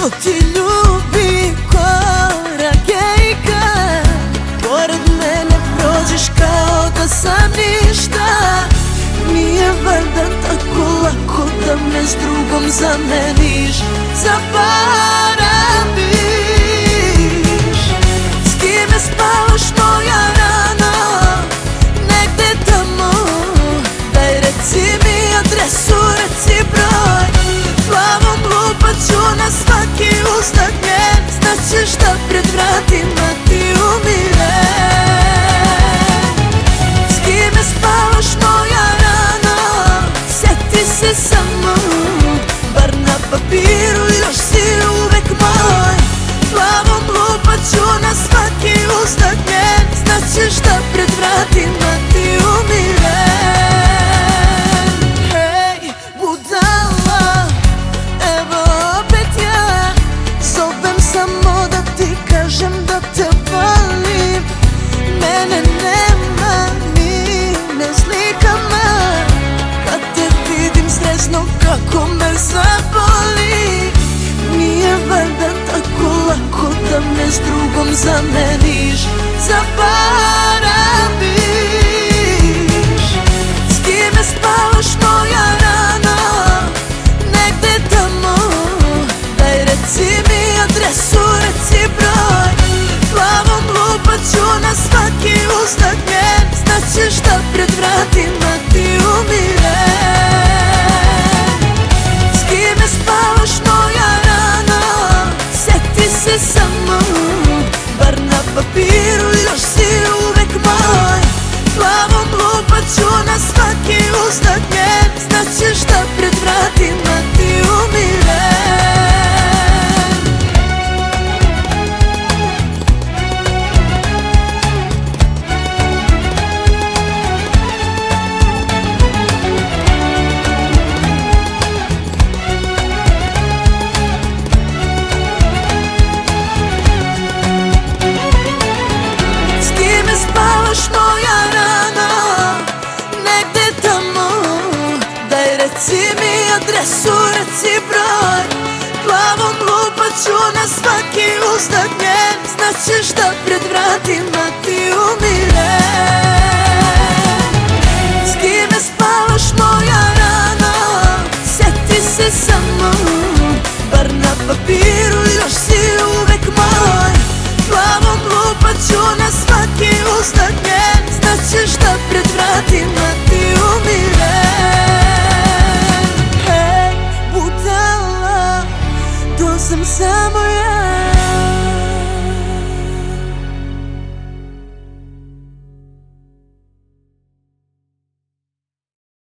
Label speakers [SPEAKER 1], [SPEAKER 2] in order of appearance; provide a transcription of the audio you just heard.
[SPEAKER 1] što ti ljubi korake i kad pored mene prođeš kao da sam ništa. Nije valjda tako lako da me s drugom zameniš, zaboraviš. S kime spavaš moja rano, negde tamo, daj reci mi adresu, reci broj. Glavom lupaću na svaki uznak njen, znaćeš da pred vratima ti umire. S kime spavaš moja rano, sjeti se samo, bar na papiru još si uvek moj. Glavom lupaću na svaki uznak njen, znaćeš da pred vratima ti umire. Hej, budala, evo opet ja zovem samo da ti kažem da te volim. Mene nema ni na slikama, kad te vidim stresno kako me zaboli. Nije valjda tako lako da me s drugom zameniš, zaboraviš. S kime spavaš moja rano, negde tamo, daj reci mi adresu, reci broj. Glavom lupaću na svaki uznak njen, znaćeš da pred vratima ti umire. S kime spavaš moja rano, sjeti se samo, bar na papiru još si uvek moj. Glavom lupaću na svaki uznak njen, znaćeš da pred vratima ti umire. Spavaš moja rano, negde tamo, daj reci mi adresu, reci broj. Glavom lupaću na svaki uznak njen, znaćeš da pred vratima ti umire. S kime spavaš moja rano, sjeti se samo, bar na papiru još si uvek moj. Glavom lupaću na svaki uznak njen, znaćeš da pred vratima ti umire. Hej, budala, to sam samo ja.